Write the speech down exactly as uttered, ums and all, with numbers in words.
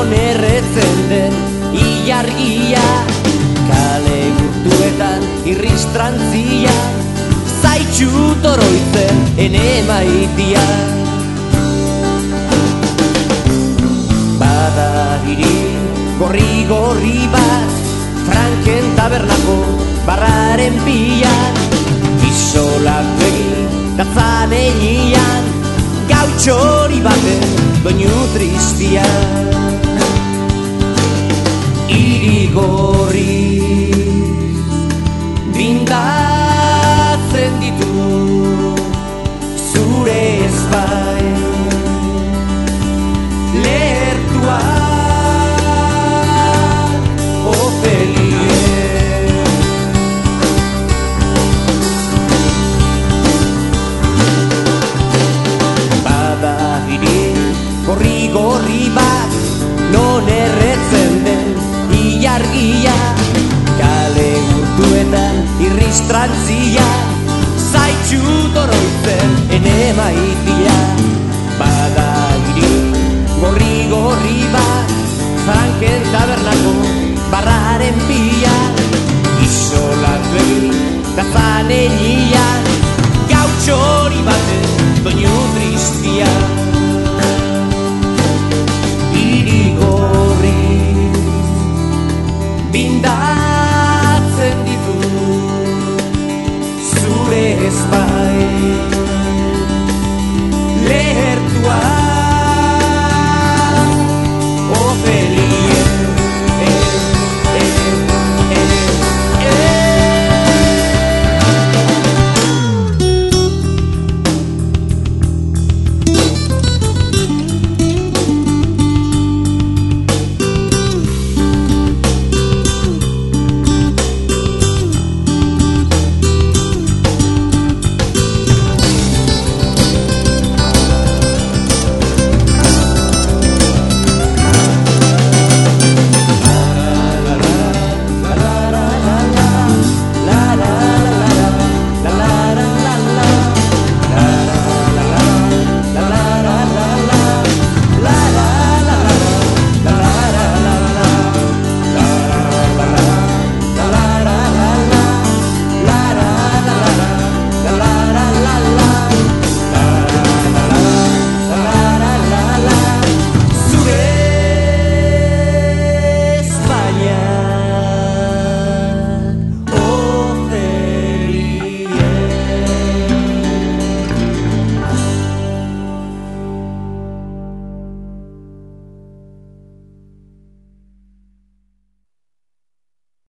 non erretzen den ilargia, kale urtuetan irristrantzia, zaitxut oroitzen ene maitia. Bada hiri gorri-gorri bat, Franken tabernako barraren pilan, isolak begi datzan egian, gautxori baten doinu tristian. Hiri gorri bindatzen ditu zure ezpai lertuak, Ofelie. Bada hiri gorri-gorri bat, non erretzen den ilargia, kale urtuetan irristrantzia, zaitxut oroitzen ene maitia. Bada